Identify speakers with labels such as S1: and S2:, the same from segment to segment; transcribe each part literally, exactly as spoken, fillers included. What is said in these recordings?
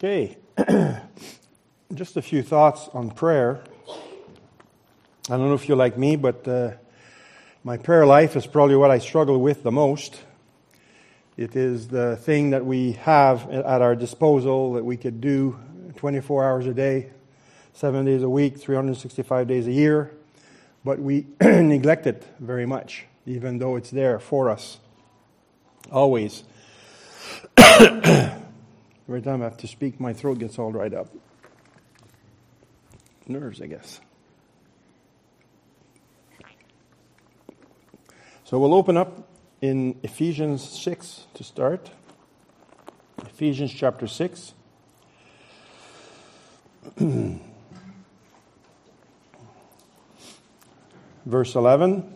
S1: Okay, just a few thoughts on prayer. I don't know if you're like me, but uh, my prayer life is probably what I struggle with the most. It is the thing that we have at our disposal that we could do twenty-four hours a day, seven days a week, three hundred sixty-five days a year, but we neglect it very much, even though it's there for us, always. Every time I have to speak, my throat gets all dried up. Nerves, I guess. So we'll open up in Ephesians six to start. Ephesians chapter six. Verse eleven.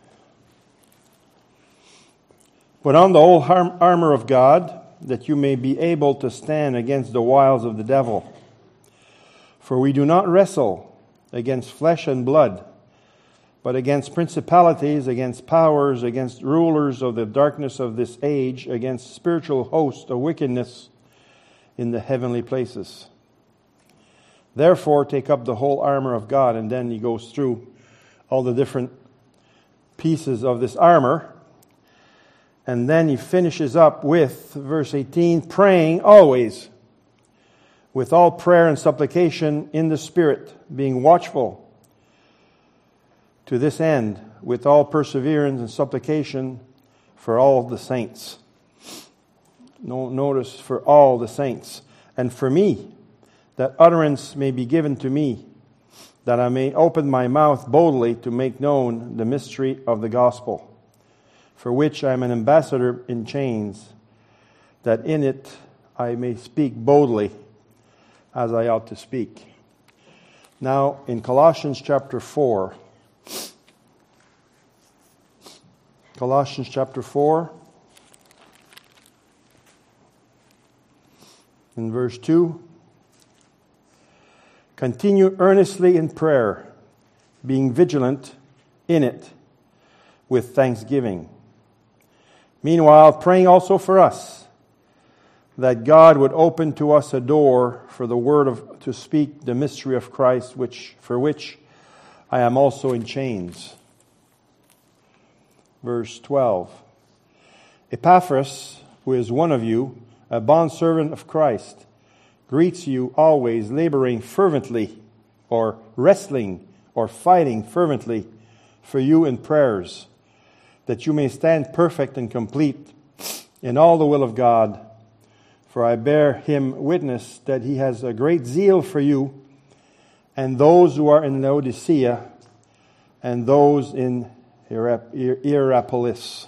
S1: Put on the whole armor of God, that you may be able to stand against the wiles of the devil. For we do not wrestle against flesh and blood, but against principalities, against powers, against rulers of the darkness of this age, against spiritual hosts of wickedness in the heavenly places. Therefore, take up the whole armor of God. And then he goes through all the different pieces of this armor. And then he finishes up with, verse eighteen, praying always, with all prayer and supplication in the Spirit, being watchful to this end, with all perseverance and supplication for all the saints. No, notice, for all the saints. And for me, that utterance may be given to me, that I may open my mouth boldly to make known the mystery of the gospel, for which I am an ambassador in chains, that in it I may speak boldly as I ought to speak. Now, in Colossians chapter four, Colossians chapter four, in verse two, continue earnestly in prayer, being vigilant in it with thanksgiving. Meanwhile, praying also for us, that God would open to us a door for the word of to speak the mystery of Christ, which for which I am also in chains. Verse twelve. Epaphras, who is one of you, a bondservant of Christ, greets you always, laboring fervently, or wrestling, or fighting fervently for you in prayers, that you may stand perfect and complete in all the will of God. For I bear him witness that he has a great zeal for you, and those who are in Laodicea, and those in Hierapolis.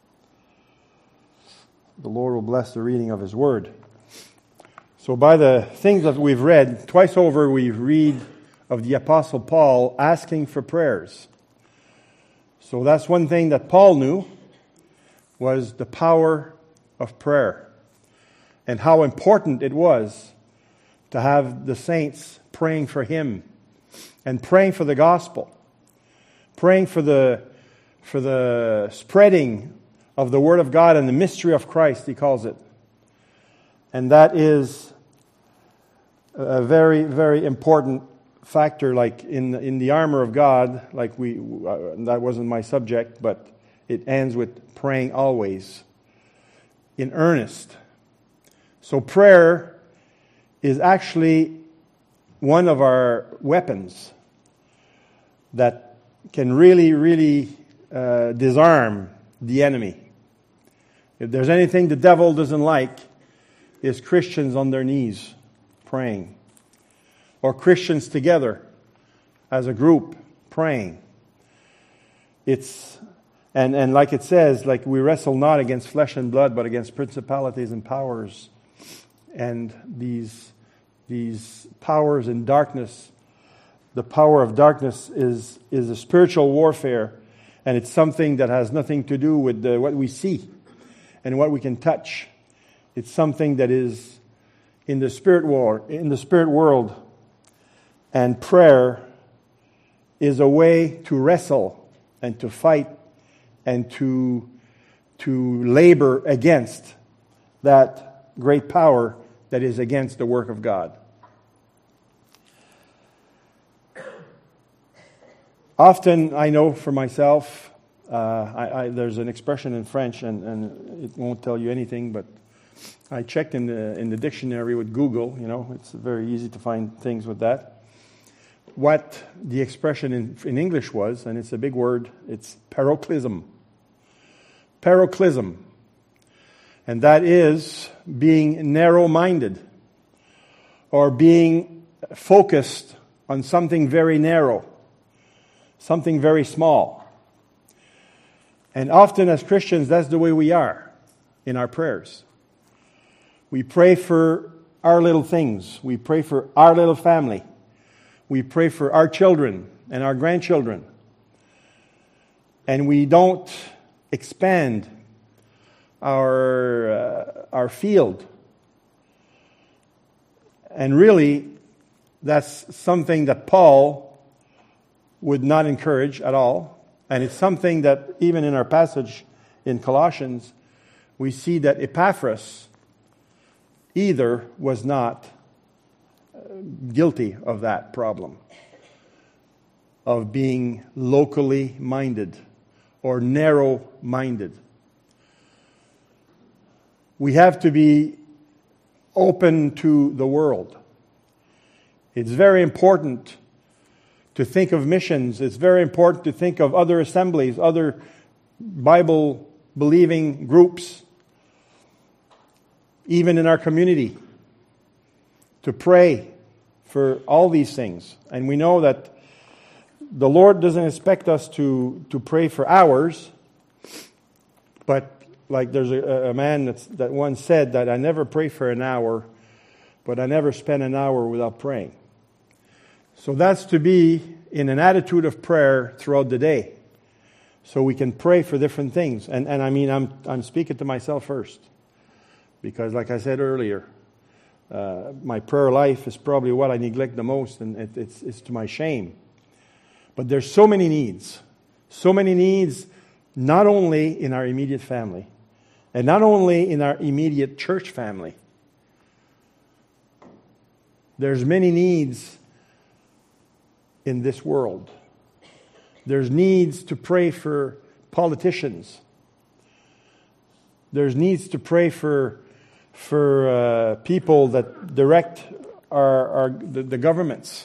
S1: The Lord will bless the reading of his word. So by the things that we've read, twice over we read of the Apostle Paul asking for prayers. So that's one thing that Paul knew, was the power of prayer and how important it was to have the saints praying for him and praying for the gospel, praying for the for the spreading of the word of God and the mystery of Christ, he calls it. And that is a very, very important factor, like in in the armor of God, like we uh, that wasn't my subject, but it ends with praying always in earnest. So prayer is actually one of our weapons that can really, really uh, disarm the enemy. If there's anything the devil doesn't like, is Christians on their knees praying, or Christians together as a group praying. It's and and like it says, like we wrestle not against flesh and blood, but against principalities and powers, and these these powers in darkness. The power of darkness is is a spiritual warfare, and it's something that has nothing to do with the, what we see and what we can touch. It's something that is in the spirit war, in the spirit world. And prayer is a way to wrestle and to fight and to, to labor against that great power that is against the work of God. Often, I know for myself, uh, I, I, there's an expression in French, and, and it won't tell you anything, but I checked in the in the dictionary with Google. You know, it's very easy to find things with that. What the expression in, in English was, and it's a big word, it's paroxysm. Paroxysm. And that is being narrow-minded, or being focused on something very narrow, something very small. And often as Christians, that's the way we are in our prayers. We pray for our little things. We pray for our little family. We pray for our children and our grandchildren. And we don't expand our uh, our field. And really, that's something that Paul would not encourage at all. And it's something that even in our passage in Colossians, we see that Epaphras either was not guilty of that problem, of being locally minded or narrow-minded. We have to be open to the world. It's very important to think of missions. It's very important to think of other assemblies, other Bible-believing groups, even in our community, to pray for all these things. And we know that the Lord doesn't expect us to, to pray for hours, but like there's a, a man that's, that once said that I never pray for an hour, but I never spend an hour without praying. So that's to be in an attitude of prayer throughout the day. So we can pray for different things. And and I mean, I'm I'm speaking to myself first. Because like I said earlier, uh, my prayer life is probably what I neglect the most, and it, it's, it's to my shame. But there's so many needs. So many needs, not only in our immediate family, and not only in our immediate church family. There's many needs in this world. There's needs to pray for politicians. There's needs to pray for for uh, people that direct our, our the, the governments.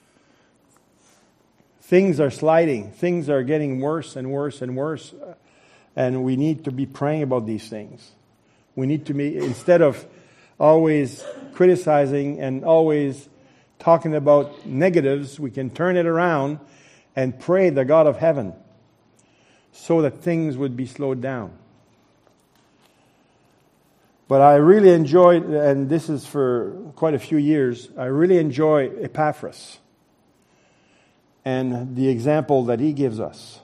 S1: Things are sliding. Things are getting worse and worse and worse, and we need to be praying about these things. We need to be, instead of always criticizing and always talking about negatives, we can turn it around and pray the God of heaven so that things would be slowed down. But I really enjoyed, and this is for quite a few years, I really enjoy Epaphras and the example that he gives us.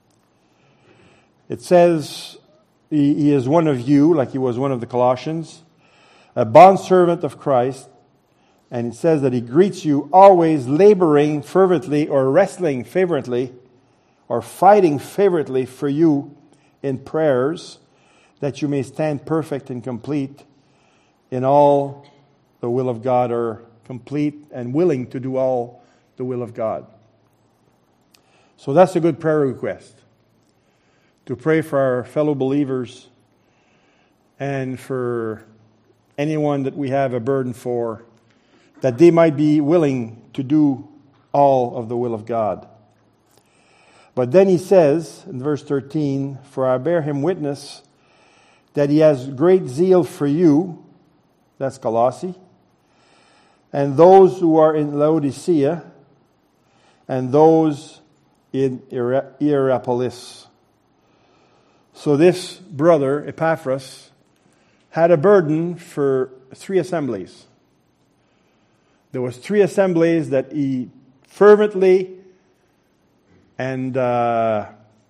S1: It says he, he is one of you, like he was one of the Colossians, a bondservant of Christ, and it says that he greets you always laboring fervently or wrestling fervently or fighting fervently for you in prayers, that you may stand perfect and complete in all the will of God, or complete and willing to do all the will of God. So that's a good prayer request, to pray for our fellow believers and for anyone that we have a burden for, that they might be willing to do all of the will of God. But then he says in verse thirteen, for I bear him witness that he has great zeal for you, that's Colossae, and those who are in Laodicea, and those in Hierapolis. So this brother, Epaphras, had a burden for three assemblies. There was three assemblies that he fervently and uh,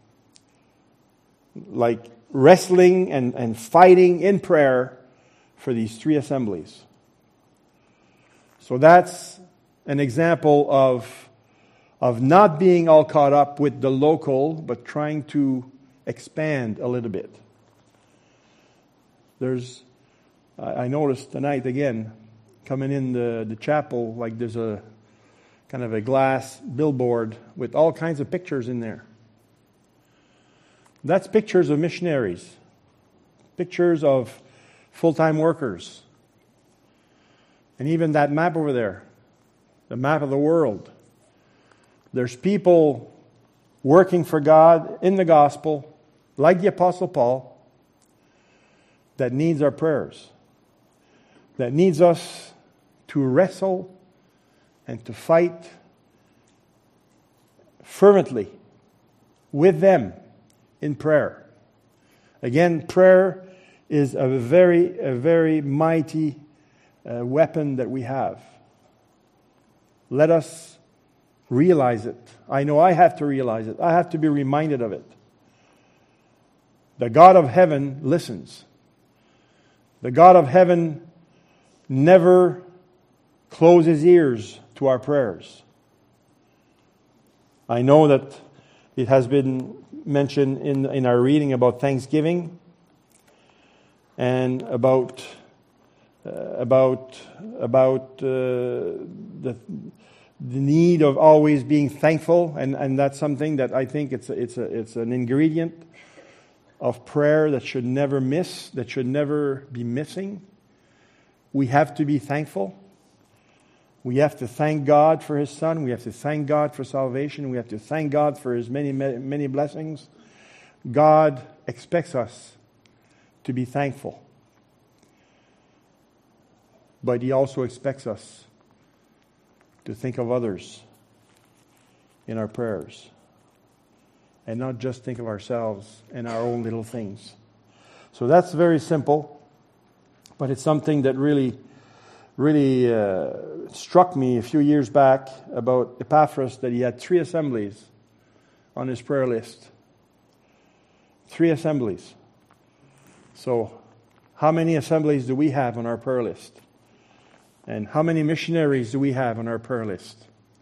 S1: like wrestling and, and fighting in prayer for these three assemblies. So that's an example of, of not being all caught up with the local, but trying to expand a little bit. There's I, I noticed tonight again, coming in the, the chapel, like there's a kind of a glass billboard with all kinds of pictures in there. That's pictures of missionaries, pictures of full-time workers. And even that map over there, the map of the world. There's people working for God in the gospel, like the Apostle Paul, that needs our prayers, that needs us to wrestle and to fight fervently with them in prayer. Again, prayer is a very, a very mighty uh, weapon that we have. Let us realize it. I know I have to realize it. I have to be reminded of it. The God of heaven listens. The God of heaven never closes ears to our prayers. I know that it has been mentioned in, in our reading about Thanksgiving and about uh, about about uh, the the need of always being thankful, and, and that's something that I think it's a, it's a, it's an ingredient of prayer that should never miss, that should never be missing. We have to be thankful. We have to thank God for His Son. We have to thank God for salvation. We have to thank God for His many, many blessings. God expects us to be thankful. But He also expects us to think of others in our prayers and not just think of ourselves and our own little things. So that's very simple, but it's something that really, really uh, struck me a few years back about Epaphras, that he had three assemblies on his prayer list. Three assemblies. So how many assemblies do we have on our prayer list? And how many missionaries do we have on our prayer list?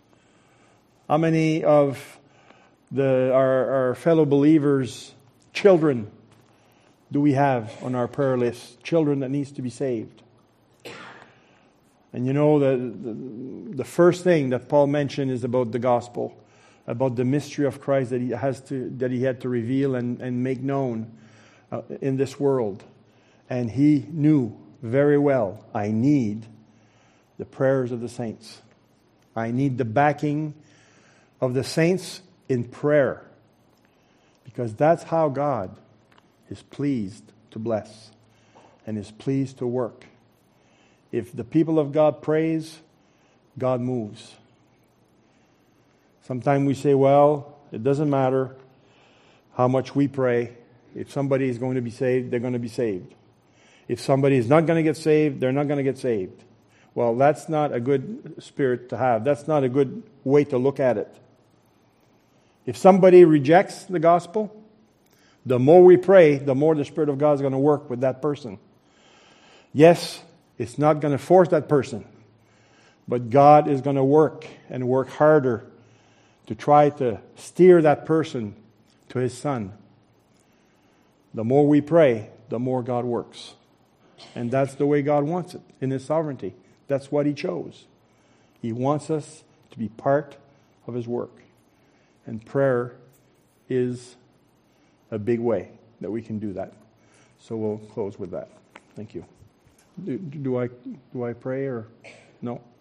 S1: How many of the our, our fellow believers' children do we have on our prayer list? Children that needs to be saved. And you know, the, the, the first thing that Paul mentioned is about the gospel, about the mystery of Christ that he has to that he had to reveal and, and make known uh, in this world. And he knew very well, I need the prayers of the saints. I need the backing of the saints in prayer. Because that's how God is pleased to bless and is pleased to work. If the people of God praise, God moves. Sometimes we say, well, it doesn't matter how much we pray. If somebody is going to be saved, they're going to be saved. If somebody is not going to get saved, they're not going to get saved. Well, that's not a good spirit to have. That's not a good way to look at it. If somebody rejects the gospel, the more we pray, the more the Spirit of God is going to work with that person. Yes, it's not going to force that person, but God is going to work and work harder to try to steer that person to His Son. The more we pray, the more God works. And that's the way God wants it in His sovereignty. That's what He chose. He wants us to be part of His work. And prayer is a big way that we can do that. So we'll close with that. Thank you. Do, do I do I pray or no?